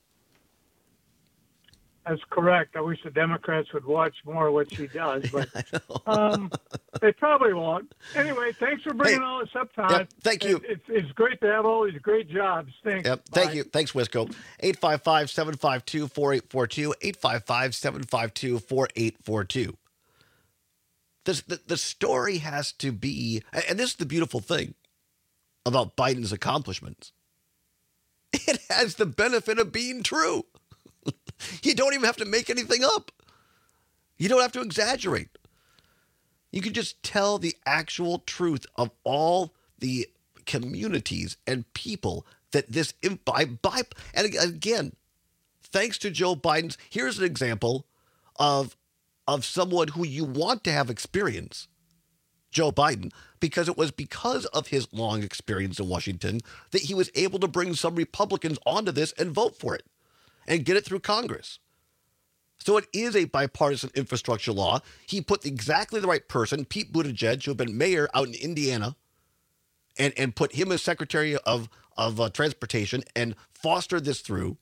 That's correct. I wish the Democrats would watch more of what she does, but um, they probably won't. Anyway, thanks for bringing
Hey,
all this up, Todd.
yep, thank you.
It, it's, it's great to have all these great jobs. Thanks.
Yep. Thank you. Thanks, Wisco. eight five five, seven five two, four eight four two, eight five five, seven five two, four eight four two. This, the, the story has to be, and this is the beautiful thing about Biden's accomplishments. It has the benefit of being true. You don't even have to make anything up. You don't have to exaggerate. You can just tell the actual truth of all the communities and people that this imbibe. And again, thanks to Joe Biden's, here's an example of, of someone who you want to have experience, Joe Biden, because it was because of his long experience in Washington that he was able to bring some Republicans onto this and vote for it and get it through Congress. So it is a bipartisan infrastructure law. He put exactly the right person, Pete Buttigieg, who had been mayor out in Indiana, and, and put him as Secretary of, of uh, Transportation and fostered this through.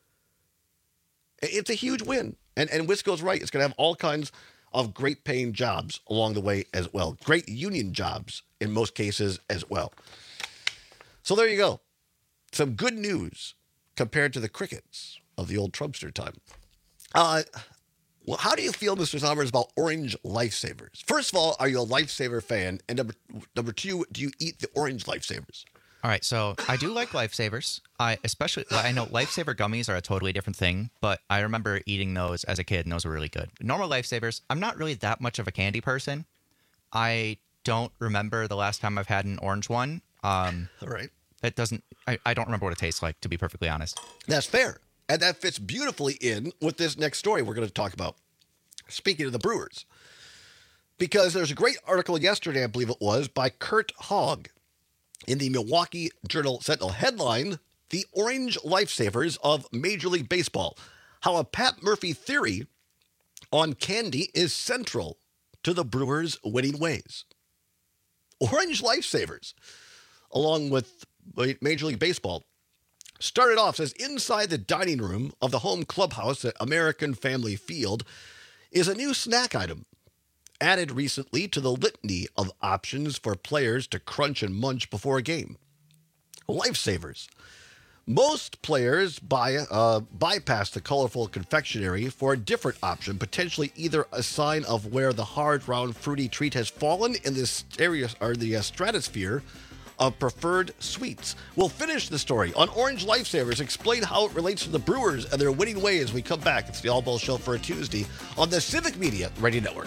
It's a huge win. And, and Wisco's right. It's going to have all kinds of great paying jobs along the way as well. Great union jobs in most cases as well. So there you go. Some good news compared to the crickets of the old Trumpster time. Uh, well, how do you feel, Mister Sommers, about orange lifesavers? First of all, are you a lifesaver fan? And number number two, do you eat the orange lifesavers?
All right, so I do like lifesavers. I especially I know lifesaver gummies are a totally different thing, but I remember eating those as a kid, and those were really good. Normal lifesavers, I'm not really that much of a candy person. I don't remember the last time I've had an orange one. Um,
All right.
It doesn't. I, I don't remember what it tastes like, to be perfectly honest.
That's fair. And that fits beautifully in with this next story we're going to talk about. Speaking of the Brewers, because there's a great article yesterday, I believe it was, by Kurt Hogg in the Milwaukee Journal Sentinel. Headline, The Orange Lifesavers of Major League Baseball. How a Pat Murphy theory on candy is central to the Brewers' winning ways. Orange Lifesavers, along with Major League Baseball, started off, says, inside the dining room of the home clubhouse at American Family Field is a new snack item added recently to the litany of options for players to crunch and munch before a game. Lifesavers. Most players buy, uh, bypass the colorful confectionery for a different option, potentially either a sign of where the hard, round, fruity treat has fallen in the, stereo, or the uh, stratosphere of preferred sweets. We'll finish the story on Orange Lifesavers, explain how it relates to the Brewers and their winning ways as we come back. It's the All Ball Show for a Tuesday on the Civic Media Radio Network.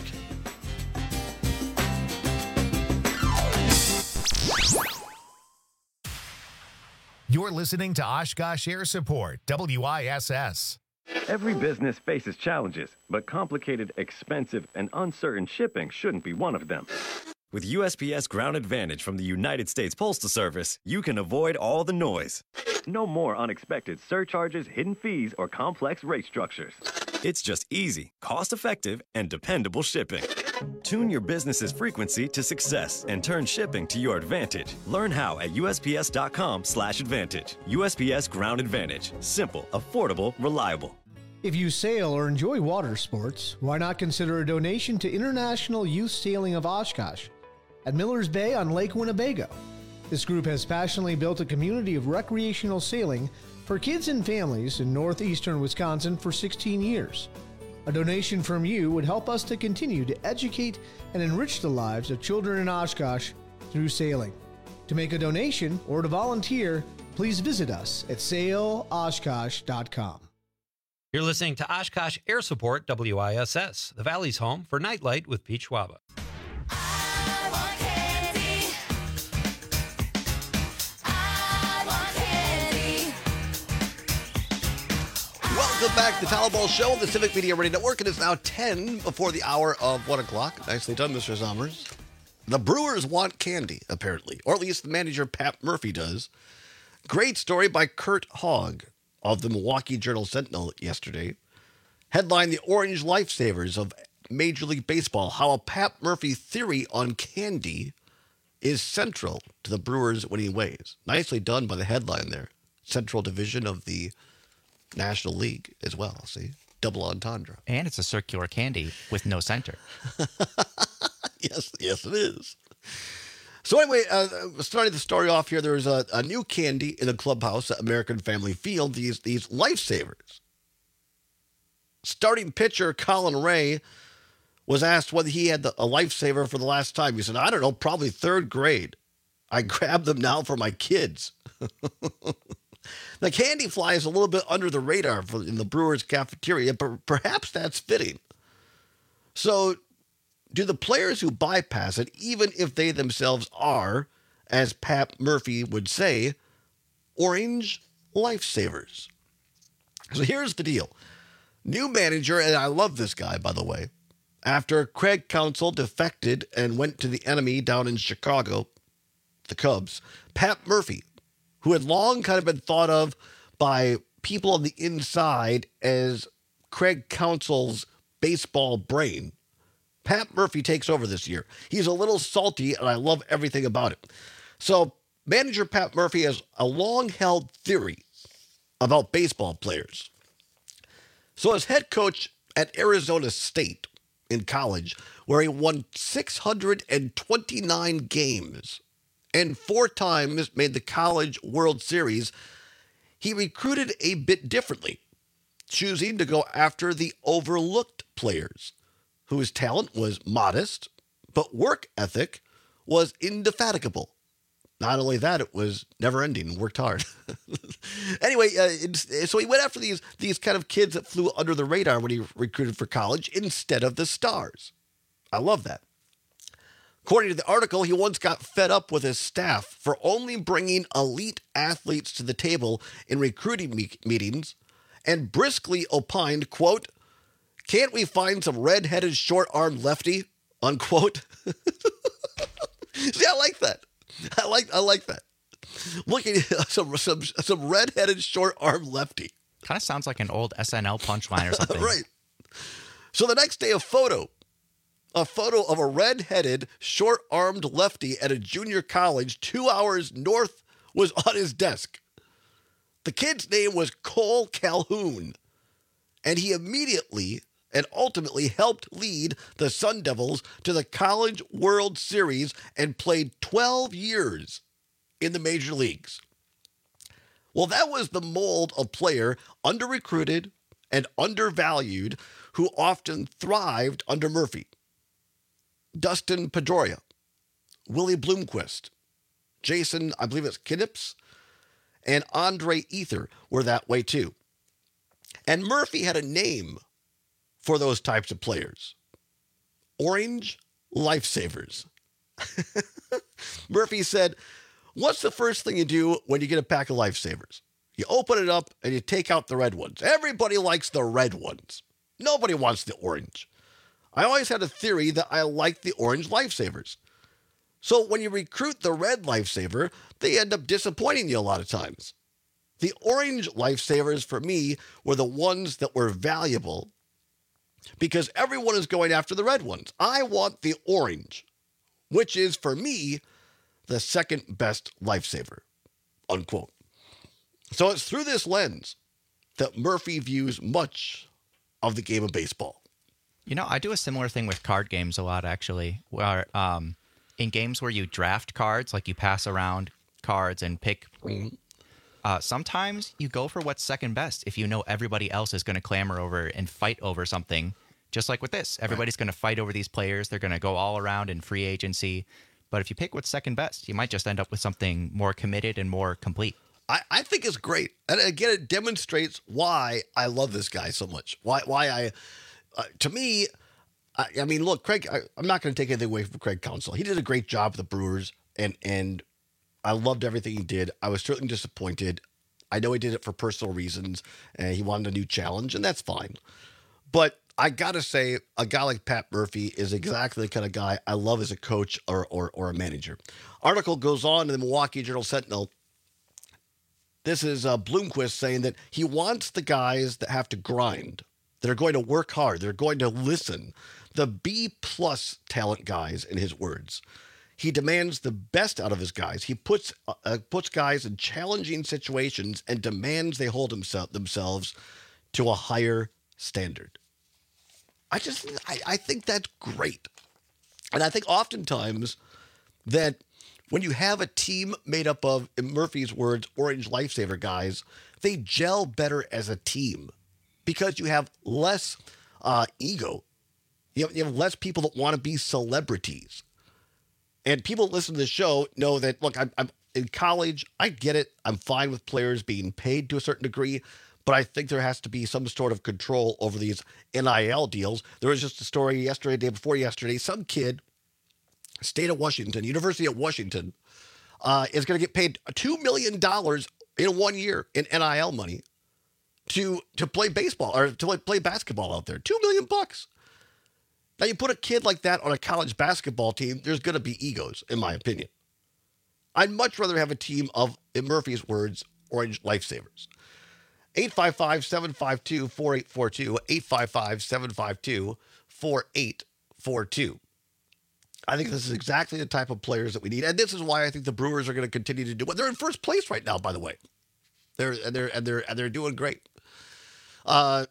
You're listening to Oshkosh Air Support, W I S S.
Every business faces challenges, but complicated, expensive, and uncertain shipping shouldn't be one of them. With U S P S Ground Advantage from the United States Postal Service, you can avoid all the noise. No more unexpected surcharges, hidden fees, or complex rate structures. It's just easy, cost-effective, and dependable shipping. Tune your business's frequency to success and turn shipping to your advantage. Learn how at U S P S dot com slash advantage. U S P S Ground Advantage. Simple, affordable, reliable.
If you sail or enjoy water sports, why not consider a donation to International Youth Sailing of Oshkosh at Millers Bay on Lake Winnebago? This group has passionately built a community of recreational sailing for kids and families in northeastern Wisconsin for sixteen years. A donation from you would help us to continue to educate and enrich the lives of children in Oshkosh through sailing. To make a donation or to volunteer, please visit us at sail oshkosh dot com.
You're listening to Oshkosh Air Support, W I S S, the Valley's home for Nightlight with Pete Schwaba.
Welcome back to Talbot Show on the Civic Media Radio Network. It is now ten before the hour of one o'clock. Nicely done, Mister Sommers. The Brewers want candy, apparently, or at least the manager, Pat Murphy, does. Great story by Kurt Hogg of the Milwaukee Journal-Sentinel yesterday. Headline, The Orange Lifesavers of Major League Baseball, how a Pat Murphy theory on candy is central to the Brewers' winning ways. Nicely done by the headline there. Central Division of the National League as well, see? Double entendre.
And it's a circular candy with no center.
yes, yes it is. So anyway, uh, starting the story off here, there's a, a new candy in the clubhouse at American Family Field, these, these Lifesavers. Starting pitcher Colin Ray was asked whether he had the, a Lifesaver for the last time. He said, I don't know, probably third grade. I grabbed them now for my kids. The candy flies a little bit under the radar for, in the Brewers cafeteria, but perhaps that's fitting. So, do the players who bypass it, even if they themselves are, as Pat Murphy would say, orange lifesavers? So here's the deal. New manager, and I love this guy, by the way, after Craig Counsell defected and went to the enemy down in Chicago, the Cubs, Pat Murphy, who had long kind of been thought of by people on the inside as Craig Counsell's baseball brain. Pat Murphy takes over this year. He's a little salty, and I love everything about it. So, manager Pat Murphy has a long-held theory about baseball players. So, as head coach at Arizona State in college, where he won six hundred twenty-nine games, and four times made the College World Series, he recruited a bit differently, choosing to go after the overlooked players, whose talent was modest, but work ethic was indefatigable. Not only that, it was never-ending, worked hard. Anyway, uh, it's, so he went after these, these kind of kids that flew under the radar when he recruited for college instead of the stars. I love that. According to the article, he once got fed up with his staff for only bringing elite athletes to the table in recruiting me- meetings and briskly opined, quote, can't we find some red-headed, short-armed lefty, unquote? See, I like that. I like I like that. Looking at some, some, some red-headed, short-armed lefty.
Kind of sounds like an old S N L punchline or something.
Right. So the next day, a photo. A photo of a red-headed, short-armed lefty at a junior college two hours north was on his desk. The kid's name was Cole Calhoun, and he immediately and ultimately helped lead the Sun Devils to the College World Series and played twelve years in the major leagues. Well, that was the mold of player under-recruited and undervalued who often thrived under Murphy. Dustin Pedroia, Willie Bloomquist, Jason, I believe it's Knips, and Andre Ether were that way too. And Murphy had a name for those types of players. Orange Lifesavers. Murphy said, What's the first thing you do when you get a pack of Lifesavers? You open it up and you take out the red ones. Everybody likes the red ones. Nobody wants the orange. I always had a theory that I liked the orange Lifesavers. So when you recruit the red Lifesaver, they end up disappointing you a lot of times. The orange Lifesavers, for me, were the ones that were valuable because everyone is going after the red ones. I want the orange, which is, for me, the second best Lifesaver, unquote. So it's through this lens that Murphy views much of the game of baseball.
You know, I do a similar thing with card games a lot, actually, where um, in games where you draft cards, like you pass around cards and pick, uh, sometimes you go for what's second best if you know everybody else is going to clamor over and fight over something, just like with this. Everybody's going to fight over these players. They're going to go all around in free agency. But if you pick what's second best, you might just end up with something more committed and more complete.
I, I think it's great. And again, it demonstrates why I love this guy so much. Why why I, uh, to me, I, I mean, look, Craig, I, I'm not going to take anything away from Craig Counsell. He did a great job with the Brewers, and and I loved everything he did. I was certainly disappointed. I know he did it for personal reasons, and he wanted a new challenge, and that's fine. But I got to say, a guy like Pat Murphy is exactly the kind of guy I love as a coach or, or, or a manager. Article goes on in the Milwaukee Journal-Sentinel. This is uh, Bloomquist saying that he wants the guys that have to grind, that are going to work hard, they're going to listen, the B-plus talent guys, in his words. He demands the best out of his guys. He puts uh, puts guys in challenging situations and demands they hold himself, themselves to a higher standard. I just, I, I think that's great. And I think oftentimes that when you have a team made up of, in Murphy's words, orange Lifesaver guys, they gel better as a team because you have less uh, ego. You have, you have less people that want to be celebrities. And people that listen to the show know that, look, I'm, I'm in college. I get it. I'm fine with players being paid to a certain degree. But I think there has to be some sort of control over these N I L deals. There was just a story yesterday, day before yesterday. Some kid, state of Washington, University of Washington, uh, is going to get paid two million dollars in one year in N I L money to to play baseball or to play basketball out there. Two million bucks. Now, you put a kid like that on a college basketball team, there's going to be egos, in my opinion. I'd much rather have a team of, in Murphy's words, orange Lifesavers. eight five five, seven five two, four eight four two, eight five five, seven five two, four eight four two. I think this is exactly the type of players that we need. And this is why I think the Brewers are going to continue to do well. They're in first place right now, by the way. They're and they're and they're and they're doing great. Uh,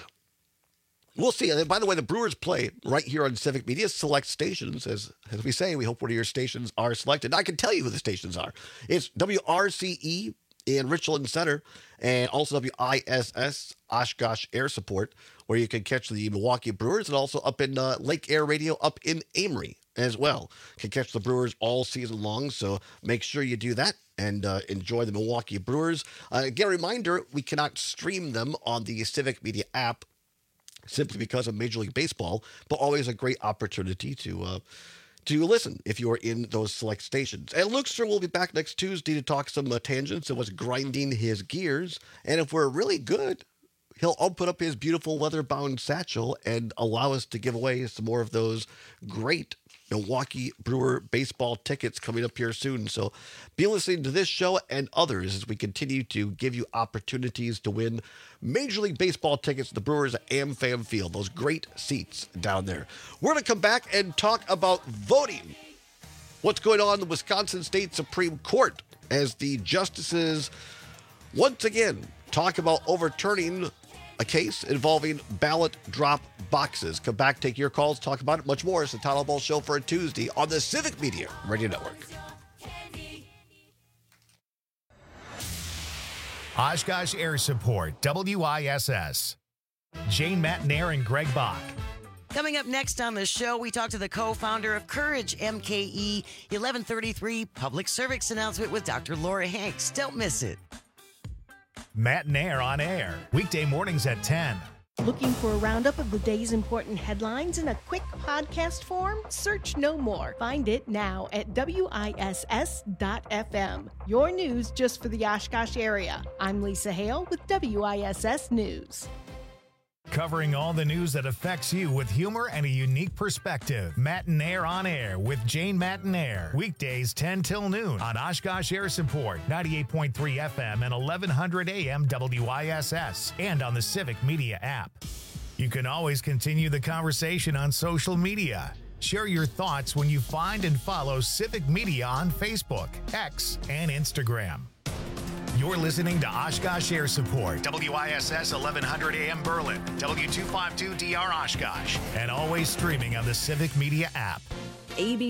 we'll see. And by the way, the Brewers play right here on Civic Media select stations. As as we say, we hope one of your stations are selected. And I can tell you who the stations are. It's W R C E in Richland Center, and also W I S S, Oshkosh Air Support, where you can catch the Milwaukee Brewers, and also up in uh, Lake Air Radio up in Amory as well. Can catch the Brewers all season long, so make sure you do that and uh, enjoy the Milwaukee Brewers. Uh, again, a reminder, we cannot stream them on the Civic Media app simply because of Major League Baseball, but always a great opportunity to uh, to listen if you are in those select stations. And Lukester will be back next Tuesday to talk some uh, tangents and what's grinding his gears. And if we're really good, he'll open up his beautiful leather-bound satchel and allow us to give away some more of those great Milwaukee Brewer baseball tickets coming up here soon. So be listening to this show and others as we continue to give you opportunities to win Major League Baseball tickets to the Brewers at AmFam Field, those great seats down there. We're going to come back and talk about voting. What's going on in the Wisconsin State Supreme Court as the justices once again talk about overturning a case involving ballot drop boxes. Come back, take your calls, talk about it, much more. It's the Tyler Ball Show for a Tuesday on the Civic Media Radio Network.
Oshkosh Air Support, W I S S. Jane Matnair and Greg Bach.
Coming up next on the show, we talk to the co-founder of Courage M K E, eleven thirty-three public service announcement with Doctor Laura Hanks. Don't miss it.
Matt Nair on air, weekday mornings at ten
Looking for a roundup of the day's important headlines in a quick podcast form? Search no more. Find it now at W I S S dot F M. Your news just for the Oshkosh area. I'm Lisa Hale with W I S S News.
Covering all the news that affects you with humor and a unique perspective. Matinaire on Air with Jane Matinaire. Weekdays ten till noon on Oshkosh Air Support, ninety-eight point three F M and eleven hundred A M W I S S, and on the Civic Media app. You can always continue the conversation on social media. Share your thoughts when you find and follow Civic Media on Facebook, X, and Instagram. You're listening to Oshkosh Air Support, W I S S eleven hundred A M Berlin, W two fifty-two D R Oshkosh, and always streaming on the Civic Media app.
A B